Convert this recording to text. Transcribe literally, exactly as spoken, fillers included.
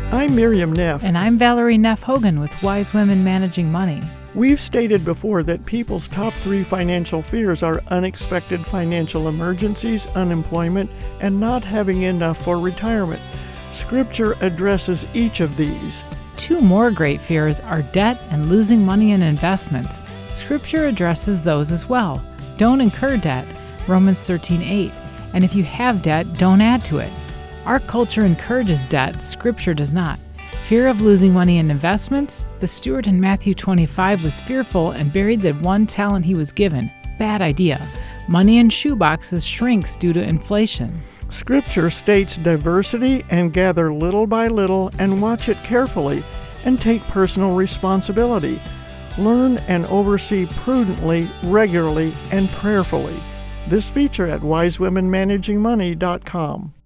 I'm Miriam Neff. And I'm Valerie Neff Hogan with Wise Women Managing Money. We've stated before that people's top three financial fears are unexpected financial emergencies, unemployment, and not having enough for retirement. Scripture addresses each of these. Two more great fears are debt and losing money in investments. Scripture addresses those as well. Don't incur debt, Romans thirteen eight. And if you have debt, don't add to it. Our culture encourages debt, Scripture does not. Fear of losing money in investments? The steward in Matthew twenty-five was fearful and buried the one talent he was given. Bad idea. Money in shoeboxes shrinks due to inflation. Scripture states diversity and gather little by little and watch it carefully and take personal responsibility. Learn and oversee prudently, regularly, and prayerfully. This feature at wise women managing money dot com.